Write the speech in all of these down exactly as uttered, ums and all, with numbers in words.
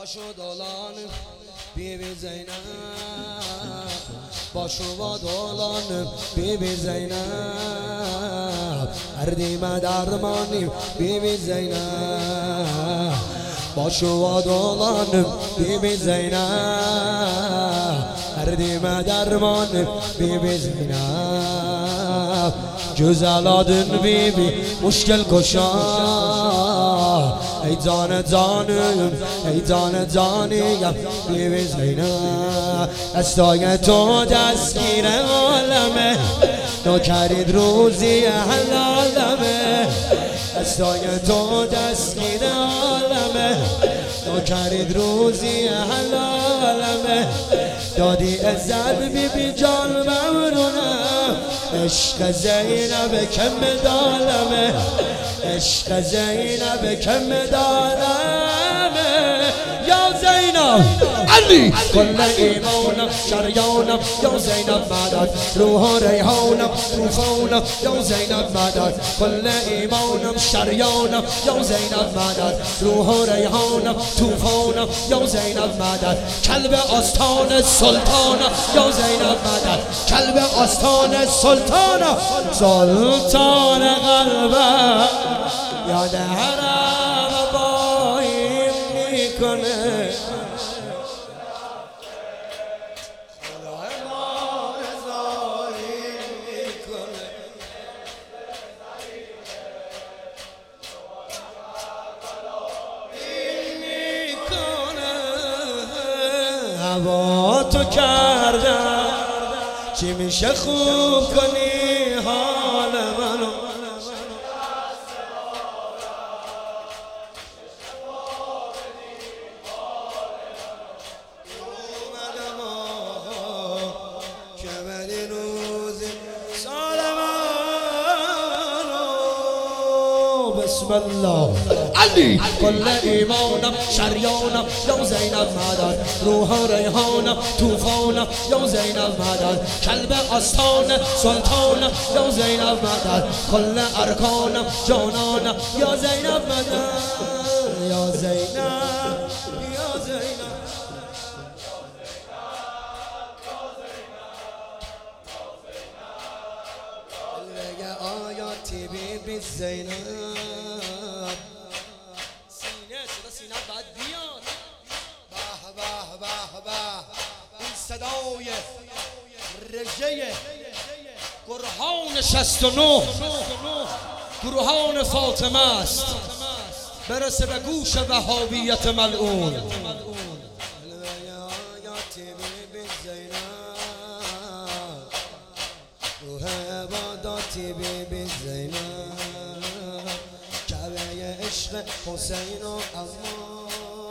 باشو دولان بی بی زینب باشو با دولان بی بی زینب اردیم درمانیم بی بی زینب باشو با دولان بی بی زینب اردیم درمان بی بی زینب جزلادن بی بی مشکل کشا ای جان جانم ای جان جانیم بی بی زینب دستای تو دستگیر عالمه نوکرید روزی حلالمه دستای تو دستگیر عالمه نوکرید روزی حلالمه دادی عزت بی بی جان ممنونم عشق زینب که مدالمه عشق زینب که مدالمه یا زینب علی کل ایمانم شریانم یا زینب مدد روح ریحانم طوفانم یا زینب مدد کل ایمانم شریانم یا زینب مدد روح ریحانم طوفانم یا زینب مدد کلب آستان سلطانم یا زینب مدد کلب آستان سلطانم سلطان قلبم یاد حرم بایم میکنه هوا تو کردم چی میشه خوب کنی حال منو بسم الله علی کل ایمانم شریانم یا زینب مدد روح ریحانم طوفانم یا زینب مدد کلب آستان سلطانم یا زینب مدد کل ارکانم جانانم یا زینب مدد یا زینب یا زینب بگه آیاتی بی بی زینب سینه صدا سینه باید بیاد به به به به این صدای رژه گرهان شصت و نه گرهان فاطمه است برسه به گوش وهابیت ملعون روح عباداتی بی بی زینب کعبه عشق حسین و اما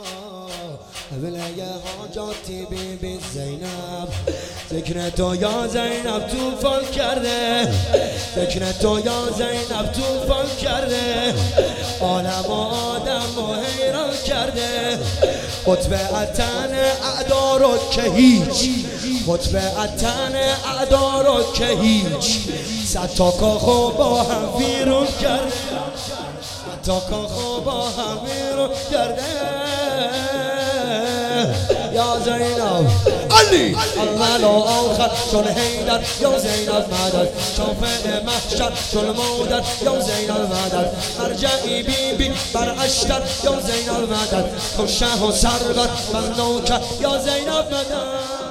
قبله حاجاتی بی بی زینب ذکر تو یا زینب توفان کرده ذکر تو یا زینب توفان کرده عالم و آدم و حیران کرده قطب عطن اعدا رو که هیچ قطب عطن اعدا رو که هیچ صد تا کاخو با هم ویرون کرده صد تا کاخو با هم ویرون کرده یا زینب علی اول و آخر چون حیدر یا زینب مدد شافع محشر چون مودر یا زینب مدد مرجعی بی بی بر اشتر یا زینب مدد تو شه و سرور بر نوکر یا زینب مدد